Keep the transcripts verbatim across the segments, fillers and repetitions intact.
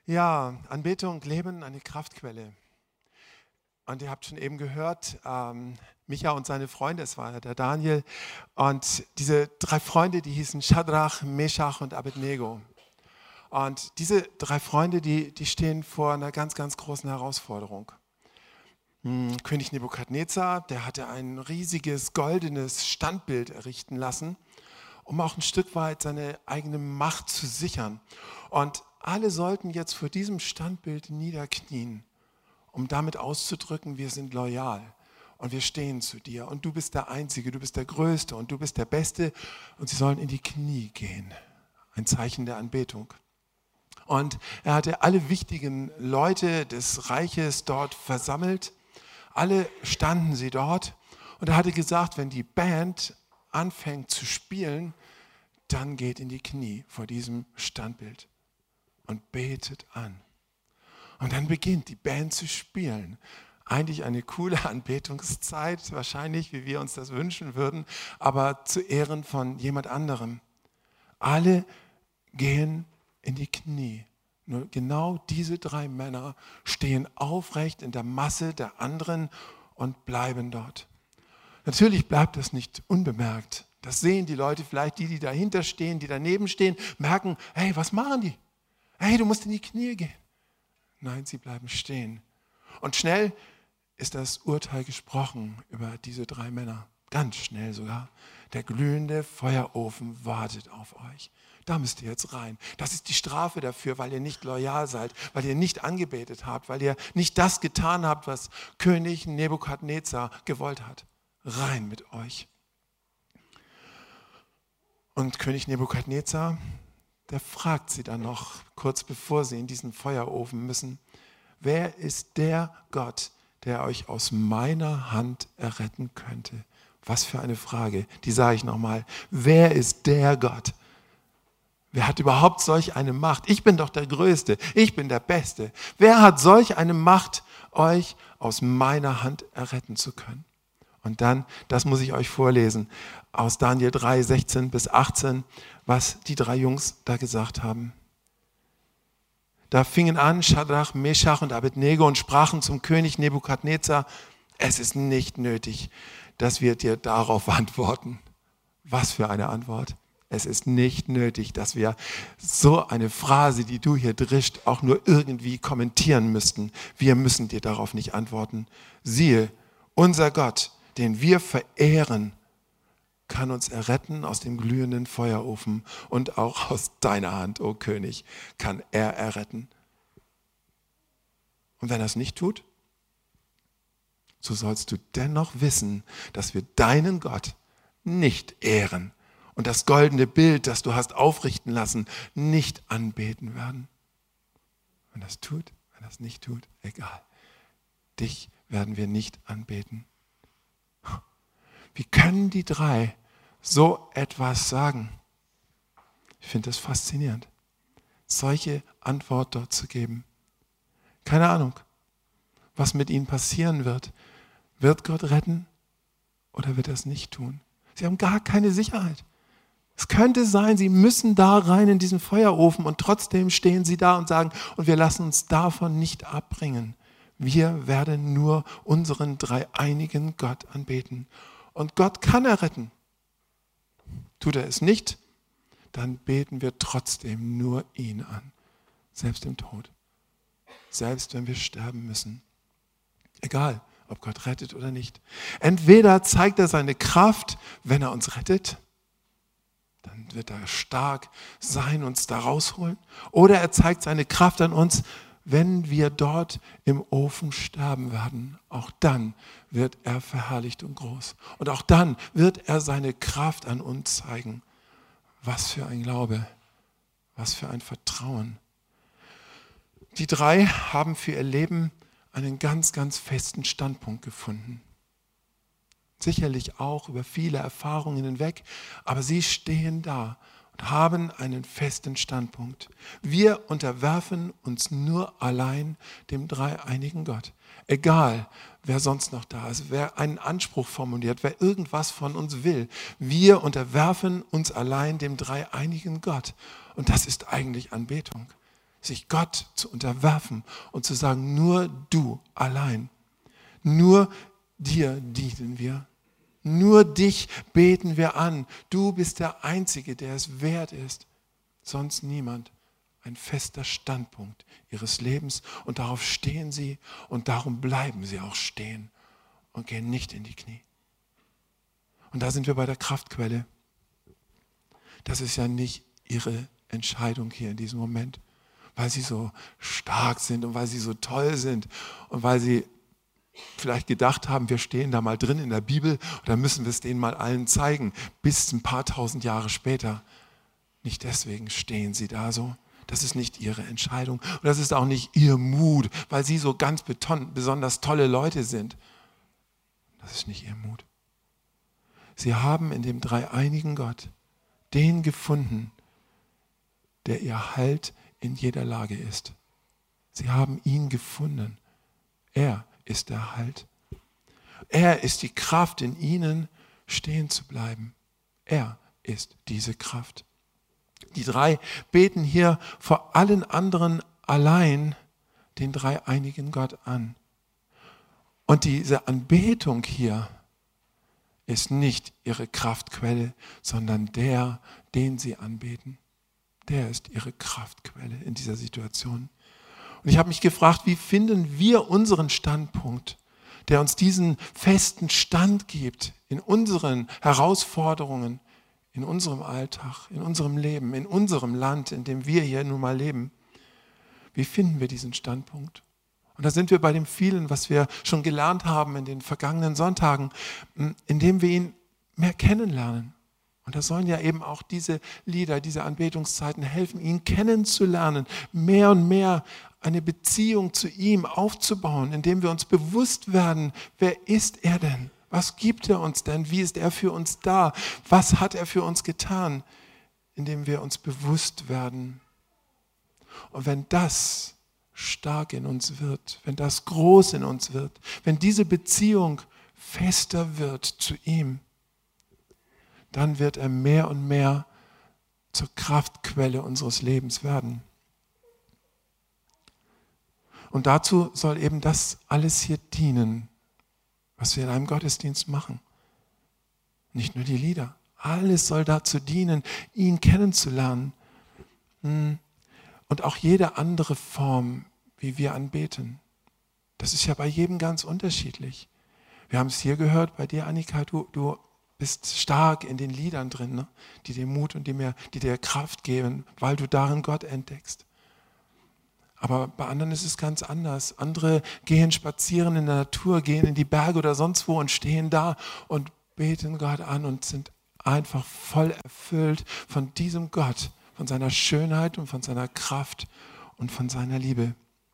Ja, Anbetung, Leben, eine Kraftquelle. Und ihr habt schon eben gehört, ähm, Micha und seine Freunde, es war ja der Daniel. Und diese drei Freunde, die hießen Schadrach, Meschach und Abednego. Und diese drei Freunde, die, die stehen vor einer ganz, ganz großen Herausforderung. Hm, König Nebukadnezar, der hatte ein riesiges goldenes Standbild errichten lassen, um auch ein Stück weit seine eigene Macht zu sichern. Und alle sollten jetzt vor diesem Standbild niederknien, um damit auszudrücken, wir sind loyal und wir stehen zu dir und du bist der Einzige, du bist der Größte und du bist der Beste und sie sollen in die Knie gehen. Ein Zeichen der Anbetung. Und er hatte alle wichtigen Leute des Reiches dort versammelt. Alle standen sie dort und er hatte gesagt, wenn die Band anfängt zu spielen, dann geht in die Knie vor diesem Standbild und betet an. Und dann beginnt die Band zu spielen. Eigentlich eine coole Anbetungszeit, wahrscheinlich, wie wir uns das wünschen würden, aber zu Ehren von jemand anderem. Alle gehen in die Knie. Nur genau diese drei Männer stehen aufrecht in der Masse der anderen und bleiben dort. Natürlich bleibt das nicht unbemerkt. Das sehen die Leute vielleicht, die, die dahinter stehen, die daneben stehen, merken, hey, was machen die? Hey, du musst in die Knie gehen. Nein, sie bleiben stehen. Und schnell ist das Urteil gesprochen über diese drei Männer. Ganz schnell sogar. Der glühende Feuerofen wartet auf euch. Da müsst ihr jetzt rein. Das ist die Strafe dafür, weil ihr nicht loyal seid, weil ihr nicht angebetet habt, weil ihr nicht das getan habt, was König Nebukadnezar gewollt hat. Rein mit euch. Und König Nebukadnezar, der fragt sie dann noch, kurz bevor sie in diesen Feuerofen müssen, wer ist der Gott, der euch aus meiner Hand erretten könnte? Was für eine Frage, die sage ich nochmal. Wer ist der Gott? Wer hat überhaupt solch eine Macht? Ich bin doch der Größte, ich bin der Beste. Wer hat solch eine Macht, euch aus meiner Hand erretten zu können? Und dann, das muss ich euch vorlesen, aus Daniel drei, sechzehn bis achtzehn, was die drei Jungs da gesagt haben. Da fingen an Schadrach, Meschach und Abednego und sprachen zum König Nebukadnezar, es ist nicht nötig, dass wir dir darauf antworten. Was für eine Antwort. Es ist nicht nötig, dass wir so eine Phrase, die du hier drischt, auch nur irgendwie kommentieren müssten. Wir müssen dir darauf nicht antworten. Siehe, unser Gott, den wir verehren, kann uns erretten aus dem glühenden Feuerofen und auch aus deiner Hand, o König, kann er erretten. Und wenn er es nicht tut, so sollst du dennoch wissen, dass wir deinen Gott nicht ehren und das goldene Bild, das du hast aufrichten lassen, nicht anbeten werden. Wenn er es tut, wenn er es nicht tut, egal. Dich werden wir nicht anbeten. Wie können die drei so etwas sagen? Ich finde das faszinierend, solche Antwort dort zu geben. Keine Ahnung, was mit ihnen passieren wird. Wird Gott retten oder wird er es nicht tun? Sie haben gar keine Sicherheit. Es könnte sein, sie müssen da rein in diesen Feuerofen und trotzdem stehen sie da und sagen, und wir lassen uns davon nicht abbringen. Wir werden nur unseren dreieinigen Gott anbeten. Und Gott kann erretten. Tut er es nicht, dann beten wir trotzdem nur ihn an. Selbst im Tod. Selbst wenn wir sterben müssen. Egal, ob Gott rettet oder nicht. Entweder zeigt er seine Kraft, wenn er uns rettet, dann wird er stark sein, uns da rausholen. Oder er zeigt seine Kraft an uns, wenn wir dort im Ofen sterben werden, auch dann wird er verherrlicht und groß. Und auch dann wird er seine Kraft an uns zeigen. Was für ein Glaube, was für ein Vertrauen. Die drei haben für ihr Leben einen ganz, ganz festen Standpunkt gefunden. Sicherlich auch über viele Erfahrungen hinweg, aber sie stehen da und haben einen festen Standpunkt. Wir unterwerfen uns nur allein dem dreieinigen Gott. Egal, wer sonst noch da ist, wer einen Anspruch formuliert, wer irgendwas von uns will. Wir unterwerfen uns allein dem dreieinigen Gott. Und das ist eigentlich Anbetung. sich Gott zu unterwerfen und zu sagen, nur du allein, nur dir dienen wir, nur dich beten wir an. Du bist der Einzige, der es wert ist, sonst niemand. Ein fester Standpunkt ihres Lebens und darauf stehen sie und darum bleiben sie auch stehen und gehen nicht in die Knie. Und da sind wir bei der Kraftquelle. Das ist ja nicht ihre Entscheidung hier in diesem Moment, weil sie so stark sind und weil sie so toll sind und weil sie vielleicht gedacht haben, wir stehen da mal drin in der Bibel und dann müssen wir es denen mal allen zeigen, bis ein paar tausend Jahre später. Nicht deswegen stehen sie da so. Das ist nicht ihre Entscheidung und das ist auch nicht ihr Mut, weil sie so ganz beton, besonders tolle Leute sind. Das ist nicht ihr Mut. Sie haben in dem dreieinigen Gott den gefunden, der ihr Halt in jeder Lage ist. Sie haben ihn gefunden. Er ist der Halt. Er ist die Kraft, in ihnen stehen zu bleiben. Er ist diese Kraft. Die drei beten hier vor allen anderen allein den dreieinigen Gott an. Und diese Anbetung hier ist nicht ihre Kraftquelle, sondern der, den sie anbeten. Der ist ihre Kraftquelle in dieser Situation. Und ich habe mich gefragt, wie finden wir unseren Standpunkt, der uns diesen festen Stand gibt in unseren Herausforderungen, in unserem Alltag, in unserem Leben, in unserem Land, in dem wir hier nun mal leben. Wie finden wir diesen Standpunkt? Und da sind wir bei dem vielen, was wir schon gelernt haben in den vergangenen Sonntagen, indem wir ihn mehr kennenlernen. Und da sollen ja eben auch diese Lieder, diese Anbetungszeiten helfen, ihn kennenzulernen, mehr und mehr eine Beziehung zu ihm aufzubauen, indem wir uns bewusst werden, wer ist er denn? Was gibt er uns denn? Wie ist er für uns da? Was hat er für uns getan? Indem wir uns bewusst werden. Und wenn das stark in uns wird, wenn das groß in uns wird, wenn diese Beziehung fester wird zu ihm, dann wird er mehr und mehr zur Kraftquelle unseres Lebens werden. Und dazu soll eben das alles hier dienen, was wir in einem Gottesdienst machen. Nicht nur die Lieder. Alles soll dazu dienen, ihn kennenzulernen. Und auch jede andere Form, wie wir anbeten. Das ist ja bei jedem ganz unterschiedlich. Wir haben es hier gehört, bei dir, Annika, du, du bist stark in den Liedern drin, ne? Die dir Mut und die, mir, die dir Kraft geben, weil du darin Gott entdeckst. Aber bei anderen ist es ganz anders. Andere gehen spazieren in der Natur, gehen in die Berge oder sonst wo und stehen da und beten Gott an und sind einfach voll erfüllt von diesem Gott, von seiner Schönheit und von seiner Kraft und von seiner Liebe.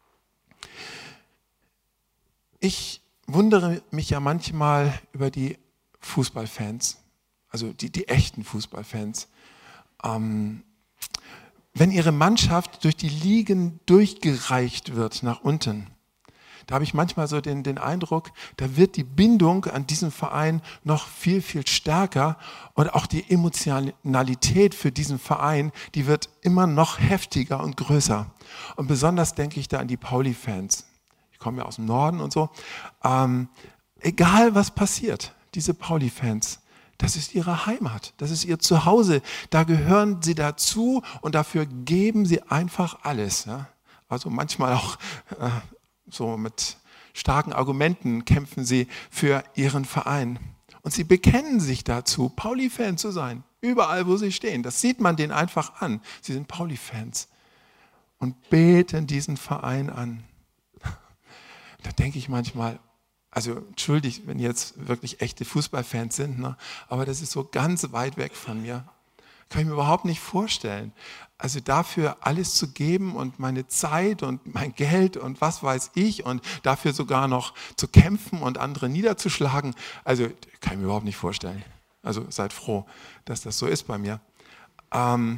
Ich wundere mich ja manchmal über die Fußballfans, also die, die echten Fußballfans. Ähm, wenn ihre Mannschaft durch die Ligen durchgereicht wird nach unten, da habe ich manchmal so den, den Eindruck, da wird die Bindung an diesen Verein noch viel, viel stärker und auch die Emotionalität für diesen Verein, die wird immer noch heftiger und größer. Und besonders denke ich da an die Pauli-Fans. Ich komme ja aus dem Norden und so. Ähm, egal was passiert, diese Pauli-Fans, das ist ihre Heimat, das ist ihr Zuhause. Da gehören sie dazu und dafür geben sie einfach alles. Ja? Also manchmal auch äh, so mit starken Argumenten kämpfen sie für ihren Verein. Und sie bekennen sich dazu, Pauli-Fan zu sein, überall wo sie stehen. Das sieht man denen einfach an. Sie sind Pauli-Fans und beten diesen Verein an. Da denke ich manchmal, also entschuldigt, wenn jetzt wirklich echte Fußballfans sind, ne? Aber das ist so ganz weit weg von mir. Kann ich mir überhaupt nicht vorstellen. Also dafür alles zu geben und meine Zeit und mein Geld und was weiß ich und dafür sogar noch zu kämpfen und andere niederzuschlagen, also kann ich mir überhaupt nicht vorstellen. Also seid froh, dass das so ist bei mir. Ähm,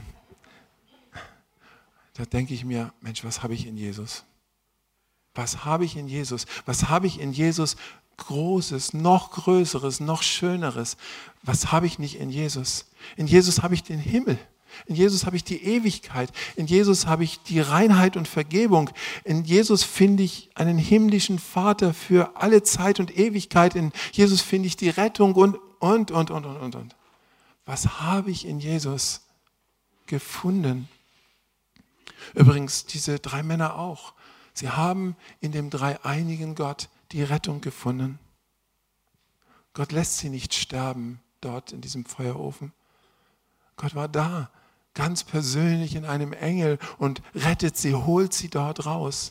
da denke ich mir, Mensch, was habe ich in Jesus? Was habe ich in Jesus? Was habe ich in Jesus Großes, noch Größeres, noch Schöneres? Was habe ich nicht in Jesus? In Jesus habe ich den Himmel. In Jesus habe ich die Ewigkeit. In Jesus habe ich die Reinheit und Vergebung. In Jesus finde ich einen himmlischen Vater für alle Zeit und Ewigkeit. In Jesus finde ich die Rettung und, und, und, und, und, und, und. Was habe ich in Jesus gefunden? Übrigens, diese drei Männer auch. Sie haben in dem dreieinigen Gott die Rettung gefunden. Gott lässt sie nicht sterben dort in diesem Feuerofen. Gott war da, ganz persönlich in einem Engel und rettet sie, holt sie dort raus.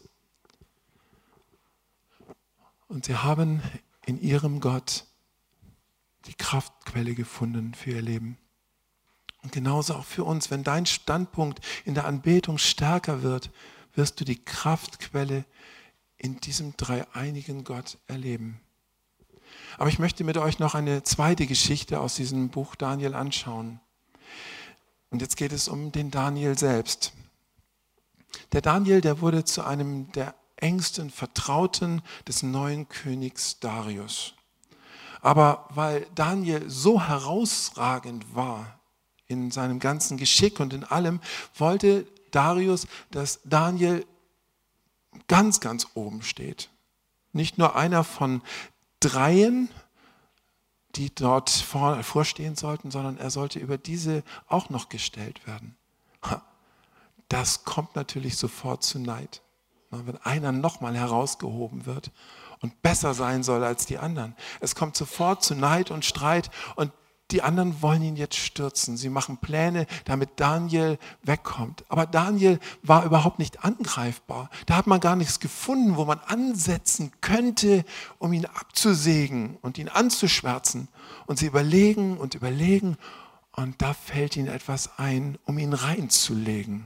Und sie haben in ihrem Gott die Kraftquelle gefunden für ihr Leben. Und genauso auch für uns, wenn dein Standpunkt in der Anbetung stärker wird, wirst du die Kraftquelle in diesem dreieinigen Gott erleben. Aber ich möchte mit euch noch eine zweite Geschichte aus diesem Buch Daniel anschauen. Und jetzt geht es um den Daniel selbst. Der Daniel, der wurde zu einem der engsten Vertrauten des neuen Königs Darius. Aber weil Daniel so herausragend war in seinem ganzen Geschick und in allem, wollte Darius, dass Daniel ganz, ganz oben steht. Nicht nur einer von dreien, die dort vor, vorstehen sollten, sondern er sollte über diese auch noch gestellt werden. Das kommt natürlich sofort zu Neid, wenn einer nochmal herausgehoben wird und besser sein soll als die anderen. Es kommt sofort zu Neid und Streit und die anderen wollen ihn jetzt stürzen. Sie machen Pläne, damit Daniel wegkommt. Aber Daniel war überhaupt nicht angreifbar. Da hat man gar nichts gefunden, wo man ansetzen könnte, um ihn abzusägen und ihn anzuschwärzen. Und sie überlegen und überlegen und da fällt ihnen etwas ein, um ihn reinzulegen.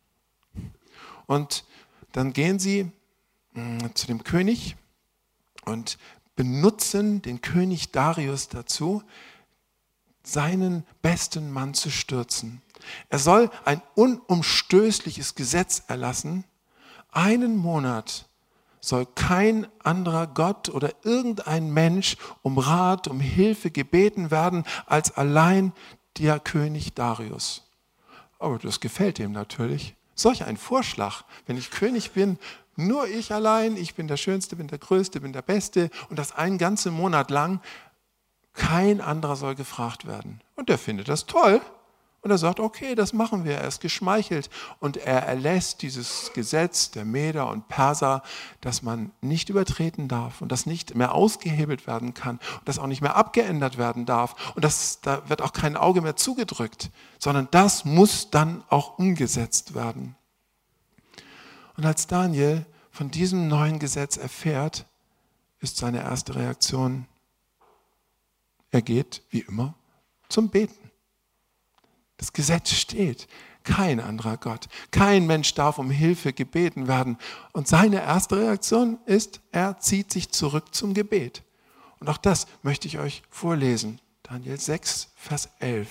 Und dann gehen sie mh, zu dem König und benutzen den König Darius dazu, seinen besten Mann zu stürzen. Er soll ein unumstößliches Gesetz erlassen. Einen Monat soll kein anderer Gott oder irgendein Mensch um Rat, um Hilfe gebeten werden, als allein der König Darius. Aber das gefällt ihm natürlich. Solch ein Vorschlag, wenn ich König bin, nur ich allein, ich bin der Schönste, bin der Größte, bin der Beste und das einen ganzen Monat lang. Kein anderer soll gefragt werden. Und der findet das toll. Und er sagt, okay, das machen wir. Er ist geschmeichelt. Und er erlässt dieses Gesetz der Meder und Perser, dass man nicht übertreten darf und das nicht mehr ausgehebelt werden kann und das auch nicht mehr abgeändert werden darf. Und das, da wird auch kein Auge mehr zugedrückt, sondern das muss dann auch umgesetzt werden. Und als Daniel von diesem neuen Gesetz erfährt, ist seine erste Reaktion, er geht, wie immer, zum Beten. Das Gesetz steht, kein anderer Gott, kein Mensch darf um Hilfe gebeten werden. Und seine erste Reaktion ist, er zieht sich zurück zum Gebet. Und auch das möchte ich euch vorlesen. Daniel sechs, Vers elf.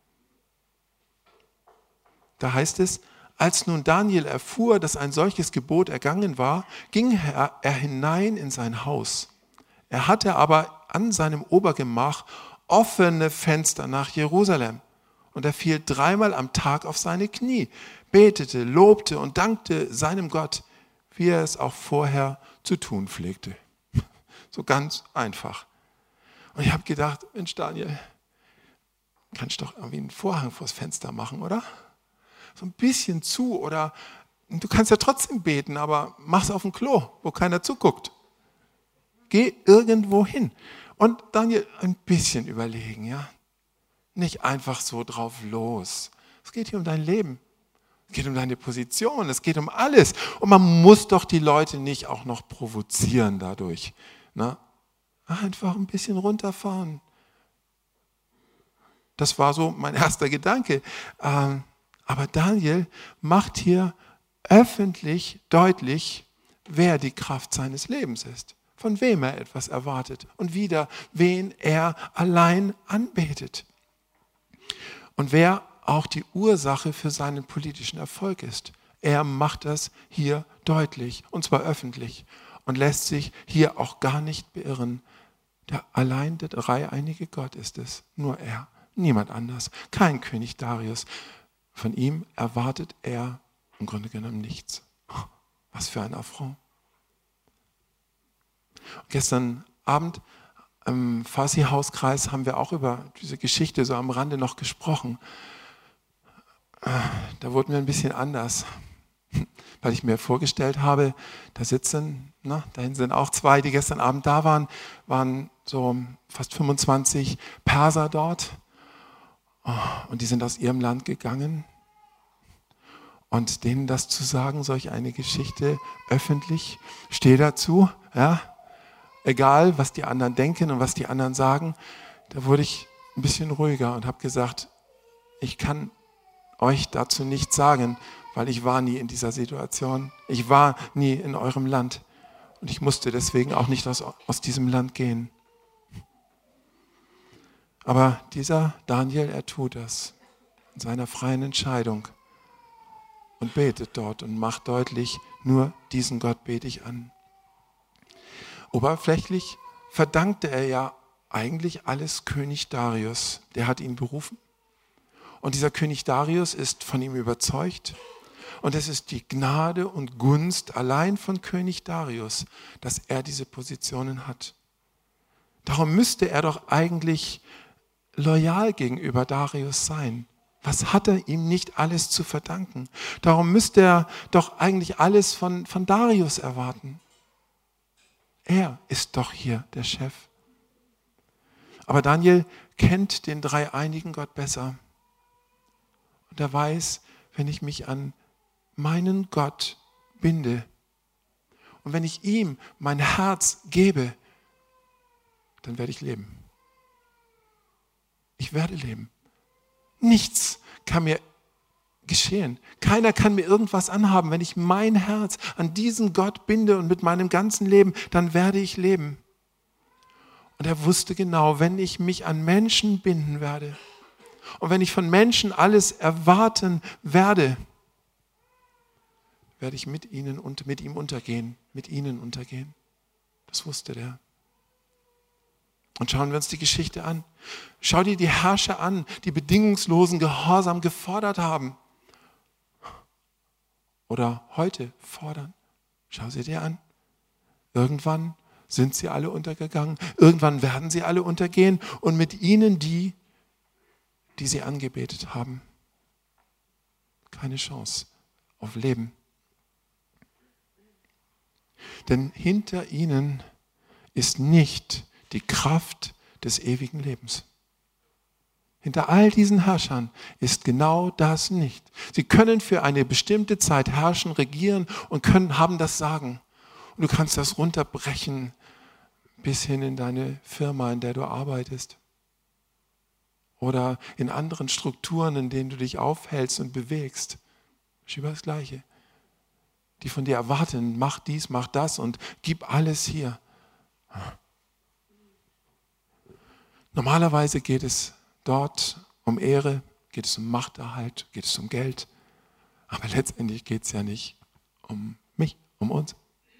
Da heißt es, als nun Daniel erfuhr, dass ein solches Gebot ergangen war, ging er hinein in sein Haus. Er hatte aber an seinem Obergemach offene Fenster nach Jerusalem. Und er fiel dreimal am Tag auf seine Knie, betete, lobte und dankte seinem Gott, wie er es auch vorher zu tun pflegte. So ganz einfach. Und ich habe gedacht, Mensch Daniel, kannst du doch irgendwie einen Vorhang vors Fenster machen, oder? So ein bisschen zu oder du kannst ja trotzdem beten, aber mach's auf dem Klo, wo keiner zuguckt. Geh irgendwo hin. Und Daniel, ein bisschen überlegen, ja. Nicht einfach so drauf los. Es geht hier um dein Leben. Es geht um deine Position. Es geht um alles. Und man muss doch die Leute nicht auch noch provozieren dadurch. Ne? Einfach ein bisschen runterfahren. Das war so mein erster Gedanke. Aber Daniel macht hier öffentlich deutlich, wer die Kraft seines Lebens ist. Von wem er etwas erwartet und wieder, wen er allein anbetet. Und wer auch die Ursache für seinen politischen Erfolg ist. Er macht das hier deutlich, und zwar öffentlich, und lässt sich hier auch gar nicht beirren. Der allein der dreieinige Gott ist es, nur er, niemand anders, kein König Darius. Von ihm erwartet er im Grunde genommen nichts. Was für ein Affront. Gestern Abend im Farsi-Hauskreis haben wir auch über diese Geschichte so am Rande noch gesprochen. Da wurden wir ein bisschen anders, weil ich mir vorgestellt habe, da sitzen, na, dahin sind auch zwei, die gestern Abend da waren, waren so fast fünfundzwanzig Perser dort und die sind aus ihrem Land gegangen. Und denen das zu sagen, solch eine Geschichte öffentlich, stehe dazu, ja, egal was die anderen denken und was die anderen sagen, da wurde ich ein bisschen ruhiger und habe gesagt, ich kann euch dazu nichts sagen, weil ich war nie in dieser Situation. Ich war nie in eurem Land und ich musste deswegen auch nicht aus, aus diesem Land gehen. Aber dieser Daniel, er tut das in seiner freien Entscheidung und betet dort und macht deutlich, nur diesen Gott bete ich an. Oberflächlich verdankte er ja eigentlich alles König Darius. Der hat ihn berufen. Und dieser König Darius ist von ihm überzeugt. Und es ist die Gnade und Gunst allein von König Darius, dass er diese Positionen hat. Darum müsste er doch eigentlich loyal gegenüber Darius sein. Was hat er ihm nicht alles zu verdanken? Darum müsste er doch eigentlich alles von, von Darius erwarten. Er ist doch hier der Chef. Aber Daniel kennt den dreieinigen Gott besser. Und er weiß, wenn ich mich an meinen Gott binde und wenn ich ihm mein Herz gebe, dann werde ich leben. Ich werde leben. Nichts kann mir geschehen. Keiner kann mir irgendwas anhaben. Wenn ich mein Herz an diesen Gott binde und mit meinem ganzen Leben, dann werde ich leben. Und er wusste genau, wenn ich mich an Menschen binden werde und wenn ich von Menschen alles erwarten werde, werde ich mit ihnen und mit ihm untergehen, mit ihnen untergehen. Das wusste der. Und schauen wir uns die Geschichte an. Schau dir die Herrscher an, die bedingungslosen Gehorsam gefordert haben. Oder heute fordern. Schau sie dir an. Irgendwann sind sie alle untergegangen. Irgendwann werden sie alle untergehen. Und mit ihnen die, die sie angebetet haben. Keine Chance auf Leben. Denn hinter ihnen ist nicht die Kraft des ewigen Lebens. Hinter all diesen Herrschern ist genau das nicht. Sie können für eine bestimmte Zeit herrschen, regieren und können, haben das Sagen. Und du kannst das runterbrechen bis hin in deine Firma, in der du arbeitest. Oder in anderen Strukturen, in denen du dich aufhältst und bewegst. Das ist über das Gleiche. Die von dir erwarten, mach dies, mach das und gib alles hier. Normalerweise geht es dort um Ehre, geht es um Machterhalt, geht es um Geld. Aber letztendlich geht es ja nicht um mich, um uns.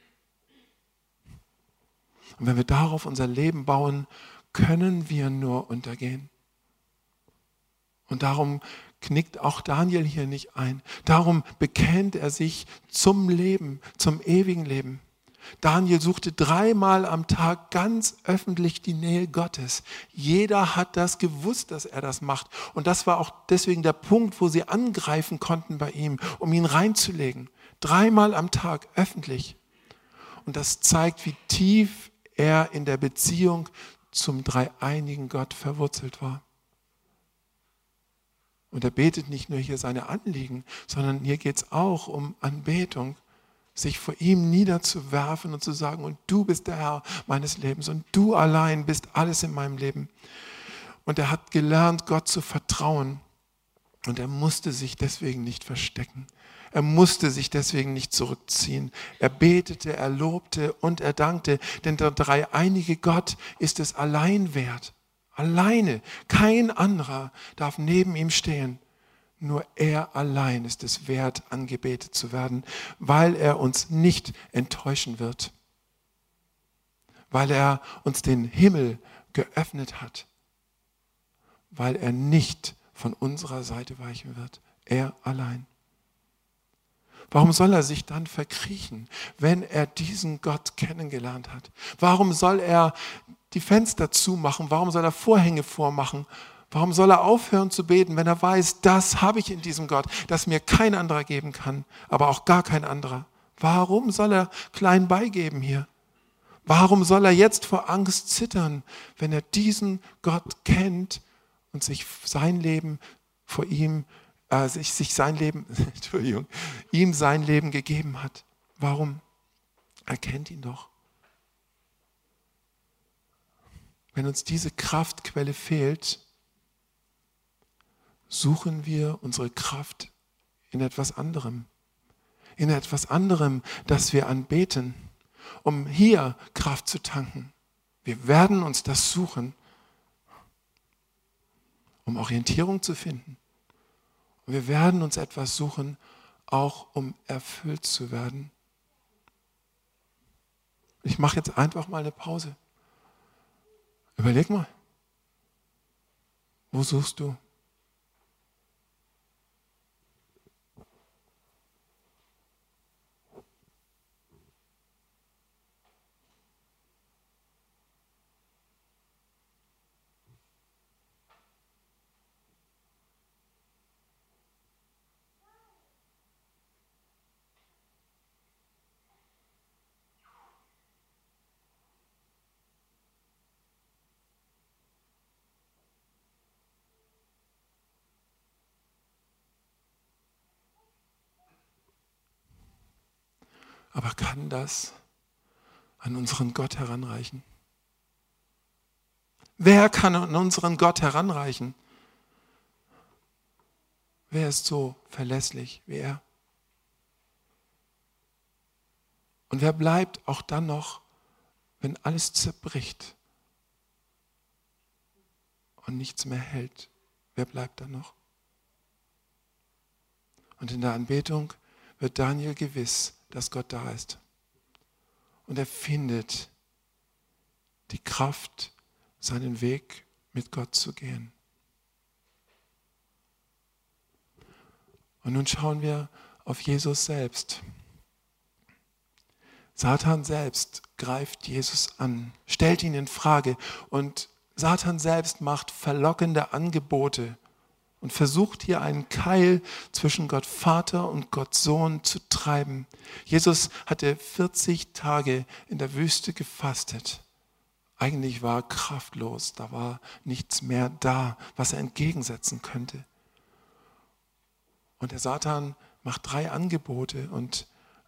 Und wenn wir darauf unser Leben bauen, können wir nur untergehen. Und darum knickt auch Daniel hier nicht ein. Darum bekennt er sich zum Leben, zum ewigen Leben. Daniel suchte dreimal am Tag ganz öffentlich die Nähe Gottes. Jeder hat das gewusst, dass er das macht. Und das war auch deswegen der Punkt, wo sie angreifen konnten bei ihm, um ihn reinzulegen. Dreimal am Tag öffentlich. Und das zeigt, wie tief er in der Beziehung zum dreieinigen Gott verwurzelt war. Und er betet nicht nur hier seine Anliegen, sondern hier geht es auch um Anbetung. Sich vor ihm niederzuwerfen und zu sagen, und du bist der Herr meines Lebens und du allein bist alles in meinem Leben. Und er hat gelernt, Gott zu vertrauen und er musste sich deswegen nicht verstecken. Er musste sich deswegen nicht zurückziehen. Er betete, er lobte und er dankte, denn der dreieinige Gott ist es allein wert. Alleine, kein anderer darf neben ihm stehen. Nur er allein ist es wert, angebetet zu werden, weil er uns nicht enttäuschen wird. Weil er uns den Himmel geöffnet hat. Weil er nicht von unserer Seite weichen wird. Er allein. Warum soll er sich dann verkriechen, wenn er diesen Gott kennengelernt hat? Warum soll er die Fenster zumachen? Warum soll er Vorhänge vormachen? Warum soll er aufhören zu beten, wenn er weiß, das habe ich in diesem Gott, das mir kein anderer geben kann, aber auch gar kein anderer? Warum soll er klein beigeben hier? Warum soll er jetzt vor Angst zittern, wenn er diesen Gott kennt und sich sein Leben vor ihm, äh, sich, sich sein Leben, Entschuldigung, ihm sein Leben gegeben hat? Warum? Er kennt ihn doch. Wenn uns diese Kraftquelle fehlt, suchen wir unsere Kraft in etwas anderem. In etwas anderem, das wir anbeten, um hier Kraft zu tanken. Wir werden uns das suchen, um Orientierung zu finden. Und wir werden uns etwas suchen, auch um erfüllt zu werden. Ich mache jetzt einfach mal eine Pause. Überleg mal, wo suchst du? Aber kann das an unseren Gott heranreichen? Wer kann an unseren Gott heranreichen? Wer ist so verlässlich wie er? Und wer bleibt auch dann noch, wenn alles zerbricht und nichts mehr hält? Wer bleibt dann noch? Und in der Anbetung wird Daniel gewiss, dass Gott da ist. Und er findet die Kraft, seinen Weg mit Gott zu gehen. Und nun schauen wir auf Jesus selbst. Satan selbst greift Jesus an, stellt ihn in Frage und Satan selbst macht verlockende Angebote und versucht hier einen Keil zwischen Gott Vater und Gott Sohn zu treiben. Jesus hatte vierzig Tage in der Wüste gefastet. Eigentlich war er kraftlos, da war nichts mehr da, was er entgegensetzen könnte. Und der Satan macht drei Angebote und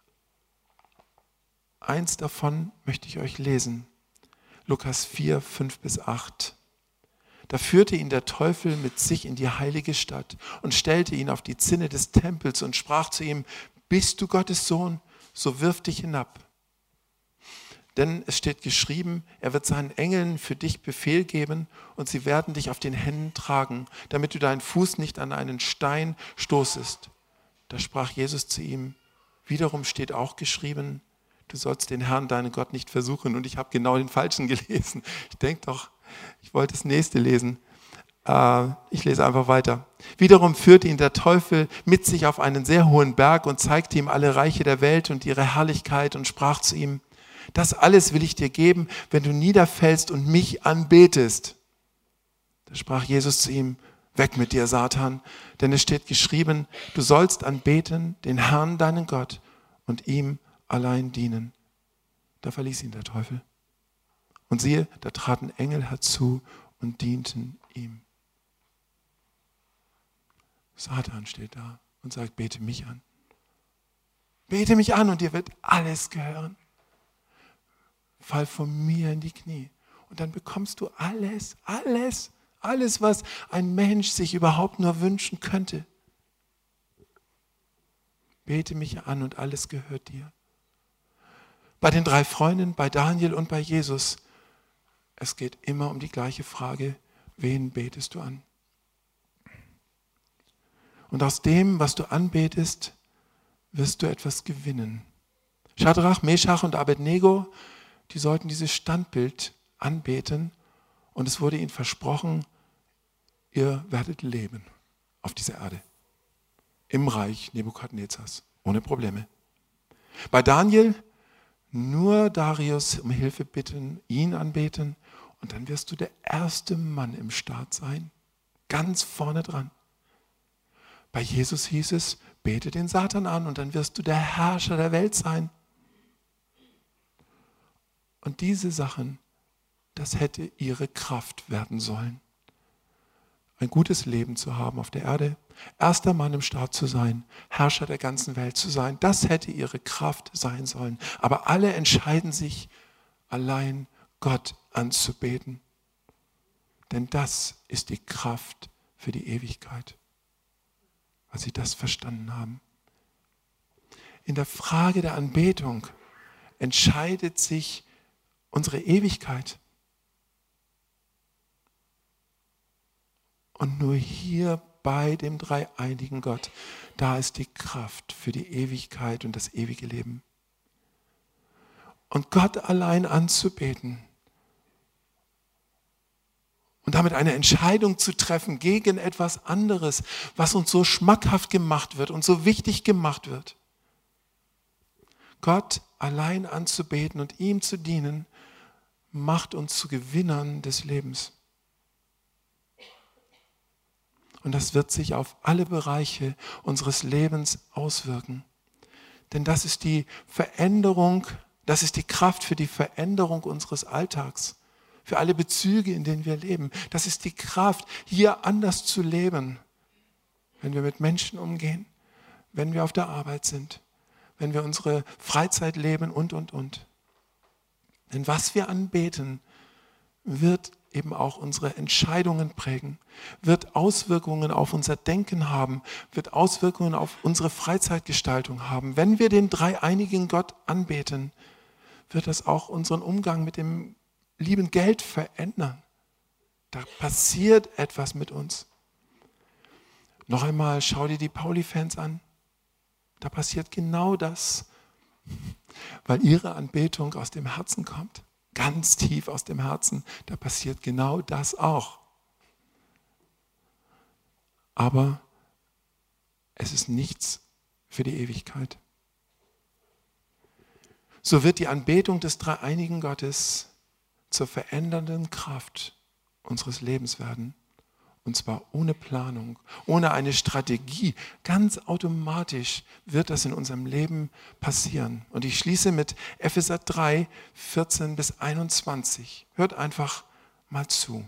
eins davon möchte ich euch lesen. Lukas vier, fünf bis acht. Da führte ihn der Teufel mit sich in die heilige Stadt und stellte ihn auf die Zinne des Tempels und sprach zu ihm: Bist du Gottes Sohn, so wirf dich hinab. Denn es steht geschrieben, er wird seinen Engeln für dich Befehl geben und sie werden dich auf den Händen tragen, damit du deinen Fuß nicht an einen Stein stoßest. Da sprach Jesus zu ihm: Wiederum steht auch geschrieben, du sollst den Herrn, deinen Gott, nicht versuchen. Und ich habe genau den Falschen gelesen. Ich denke doch, ich wollte das nächste lesen. Äh, ich lese einfach weiter. Wiederum führte ihn der Teufel mit sich auf einen sehr hohen Berg und zeigte ihm alle Reiche der Welt und ihre Herrlichkeit und sprach zu ihm: Das alles will ich dir geben, wenn du niederfällst und mich anbetest. Da sprach Jesus zu ihm: Weg mit dir, Satan, denn es steht geschrieben, du sollst anbeten den Herrn, deinen Gott, und ihm allein dienen. Da verließ ihn der Teufel. Und siehe, da traten Engel herzu und dienten ihm. Satan steht da und sagt: Bete mich an. Bete mich an und dir wird alles gehören. Fall von mir in die Knie. Und dann bekommst du alles, alles, alles, was ein Mensch sich überhaupt nur wünschen könnte. Bete mich an und alles gehört dir. Bei den drei Freunden, bei Daniel und bei Jesus, es geht immer um die gleiche Frage: Wen betest du an? Und aus dem, was du anbetest, wirst du etwas gewinnen. Schadrach, Meschach und Abednego, die sollten dieses Standbild anbeten und es wurde ihnen versprochen, ihr werdet leben auf dieser Erde. im Reich Nebukadnezars. Ohne Probleme. Bei Daniel nur Darius um Hilfe bitten, ihn anbeten und dann wirst du der erste Mann im Staat sein. Ganz vorne dran. Bei Jesus hieß es, bete den Satan an und dann wirst du der Herrscher der Welt sein. Und diese Sachen, das hätte ihre Kraft werden sollen. Ein gutes Leben zu haben auf der Erde, erster Mann im Staat zu sein, Herrscher der ganzen Welt zu sein, das hätte ihre Kraft sein sollen. Aber alle entscheiden sich, allein Gott anzubeten. Denn das ist die Kraft für die Ewigkeit, weil sie das verstanden haben. In der Frage der Anbetung entscheidet sich unsere Ewigkeit. Und nur hier bei dem dreieinigen Gott, da ist die Kraft für die Ewigkeit und das ewige Leben. Und Gott allein anzubeten und damit eine Entscheidung zu treffen gegen etwas anderes, was uns so schmackhaft gemacht wird und so wichtig gemacht wird. Gott allein anzubeten und ihm zu dienen, macht uns zu Gewinnern des Lebens. Und das wird sich auf alle Bereiche unseres Lebens auswirken. Denn das ist die Veränderung, das ist die Kraft für die Veränderung unseres Alltags, für alle Bezüge, in denen wir leben. Das ist die Kraft, hier anders zu leben, wenn wir mit Menschen umgehen, wenn wir auf der Arbeit sind, wenn wir unsere Freizeit leben und, und, und. Denn was wir anbeten, wird eben auch unsere Entscheidungen prägen, wird Auswirkungen auf unser Denken haben, wird Auswirkungen auf unsere Freizeitgestaltung haben. Wenn wir den dreieinigen Gott anbeten, wird das auch unseren Umgang mit dem lieben Geld verändern. Da passiert etwas mit uns. Noch einmal, schau dir die Pauli-Fans an. Da passiert genau das, weil ihre Anbetung aus dem Herzen kommt. Ganz tief aus dem Herzen, da passiert genau das auch. Aber es ist nichts für die Ewigkeit. So wird die Anbetung des dreieinigen Gottes zur verändernden Kraft unseres Lebens werden. Und zwar ohne Planung, ohne eine Strategie. Ganz automatisch wird das in unserem Leben passieren. Und ich schließe mit Epheser drei, vierzehn bis einundzwanzig. Hört einfach mal zu.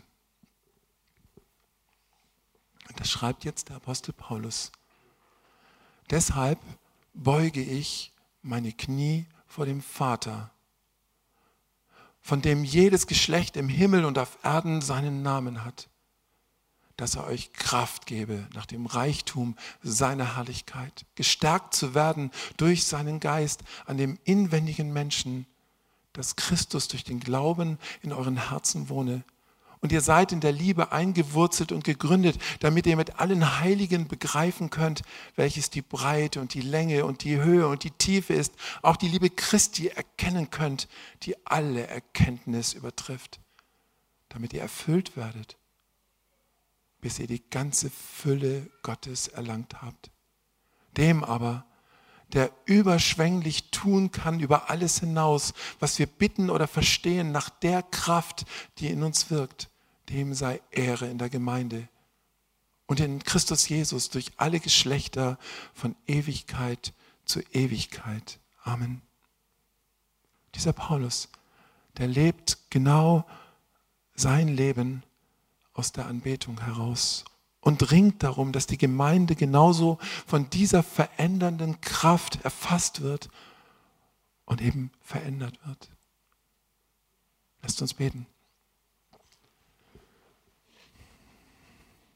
Und das schreibt jetzt der Apostel Paulus. Deshalb beuge ich meine Knie vor dem Vater, von dem jedes Geschlecht im Himmel und auf Erden seinen Namen hat, dass er euch Kraft gebe nach dem Reichtum seiner Herrlichkeit, gestärkt zu werden durch seinen Geist an dem inwendigen Menschen, dass Christus durch den Glauben in euren Herzen wohne. Und ihr seid in der Liebe eingewurzelt und gegründet, damit ihr mit allen Heiligen begreifen könnt, welches die Breite und die Länge und die Höhe und die Tiefe ist, auch die Liebe Christi erkennen könnt, die alle Erkenntnis übertrifft, damit ihr erfüllt werdet, bis ihr die ganze Fülle Gottes erlangt habt. Dem aber, der überschwänglich tun kann über alles hinaus, was wir bitten oder verstehen, nach der Kraft, die in uns wirkt, dem sei Ehre in der Gemeinde und in Christus Jesus durch alle Geschlechter von Ewigkeit zu Ewigkeit. Amen. Dieser Paulus, der lebt genau sein Leben aus der Anbetung heraus und ringt darum, dass die Gemeinde genauso von dieser verändernden Kraft erfasst wird und eben verändert wird. Lasst uns beten.